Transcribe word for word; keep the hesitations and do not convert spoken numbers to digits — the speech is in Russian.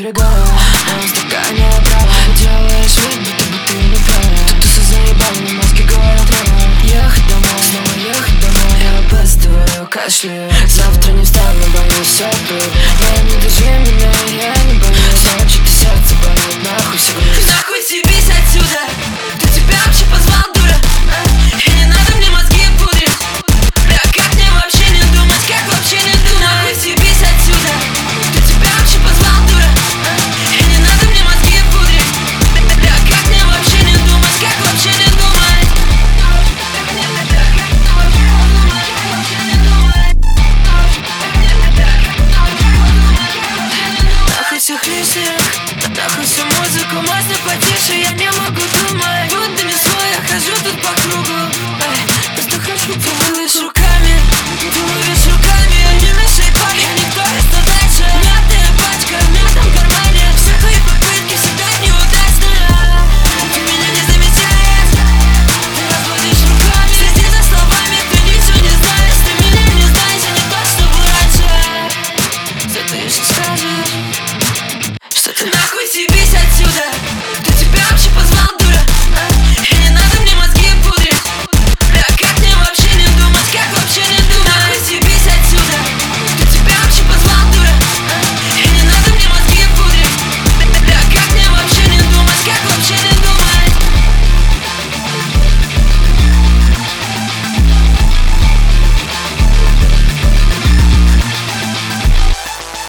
налегая на стакане права. Делаешь вид, будто бы ты не права. Тут ты заебал, мне мозги говорят рано. Ехать домой, снова ехать домой. Я опаздываю, кашляю. Завтра не встану, боюсь, все